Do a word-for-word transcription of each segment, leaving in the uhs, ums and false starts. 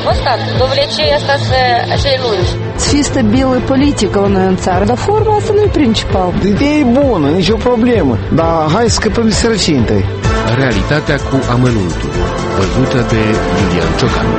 constat. Dovlecei asta să acei lungi. Să fie stabilă politică la noi în țară, dar forma asta nu e principal. Ideea e bună, nicio problemă, dar hai să scăpăm de sărăcie întâi. Realitatea cu amănuntul, văzută de Iulian Ciocan.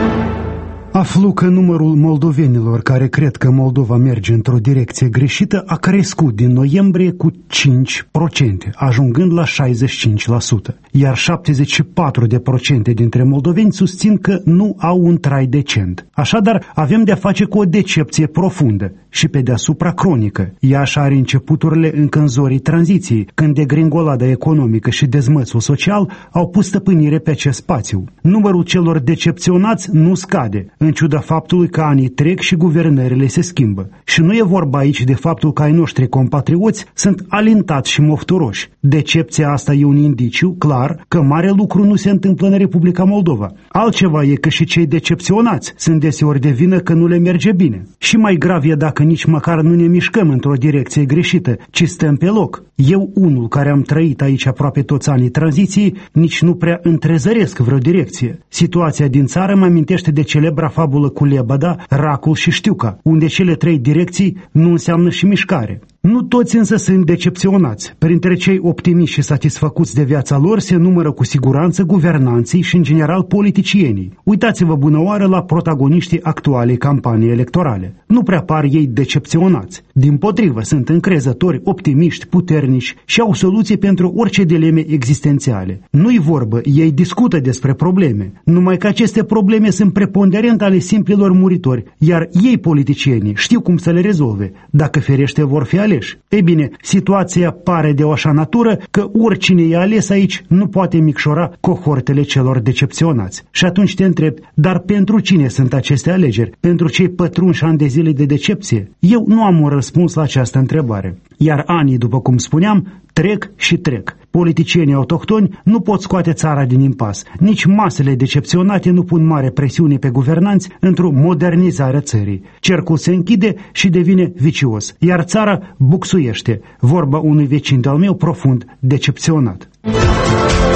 Aflu că numărul moldovenilor care cred că Moldova merge într-o direcție greșită a crescut din noiembrie cu cinci la sută, ajungând la șaizeci și cinci la sută, iar șaptezeci și patru la sută dintre moldoveni susțin că nu au un trai decent. Așadar, avem de-a face cu o decepție profundă și pe deasupra cronică. Ea așa are începuturile încă în zorii tranziției, când degringolada economică și dezmățul social au pus stăpânire pe acest spațiu. Numărul celor decepționați nu scade, în ciuda faptului că anii trec și guvernările se schimbă. Și nu e vorba aici de faptul că ai noștri compatrioți sunt alintați și mofturoși. Decepția asta e un indiciu clar că mare lucru nu se întâmplă în Republica Moldova. Altceva e că și cei decepționați sunt deseori de vină că nu le merge bine. Și mai grav e dacă nici măcar nu ne mișcăm într-o direcție greșită, ci stăm pe loc. Eu, unul care am trăit aici aproape toți anii tranziției, nici nu prea întrezăresc vreo direcție. Situația din țară mă amintește de celebra fabulă cu Lebăda, Racul și Știuca, unde cele trei direcții nu înseamnă și mișcare. Nu toți însă sunt decepționați. Printre cei optimiști și satisfăcuți de viața lor se numără cu siguranță guvernanții și în general politicienii. Uitați-vă bunăoară la protagoniștii actualei campanii electorale. Nu prea par ei decepționați. Dimpotrivă, sunt încrezători, optimiști, puternici și au soluții pentru orice dileme existențiale. Nu-i vorbă, ei discută despre probleme, numai că aceste probleme sunt preponderent ale simplilor muritori, iar ei, politicienii, știu cum să le rezolve, dacă ferește vor fi aleși. Ei bine, situația pare de o așa natură că oricine e ales aici nu poate micșora cohortele celor decepționați. Și atunci te întreb, dar pentru cine sunt aceste alegeri? Pentru cei pătrunși ani de zile de decepție? Eu nu am un răspuns la această întrebare. Iar anii, după cum spuneam, trec și trec. Politicienii autohtoni nu pot scoate țara din impas. Nici masele decepționate nu pun mare presiune pe guvernanți într-o modernizare a țării. Cercul se închide și devine vicios, iar țara buxuiește, vorba unui vecin de-al meu profund decepționat.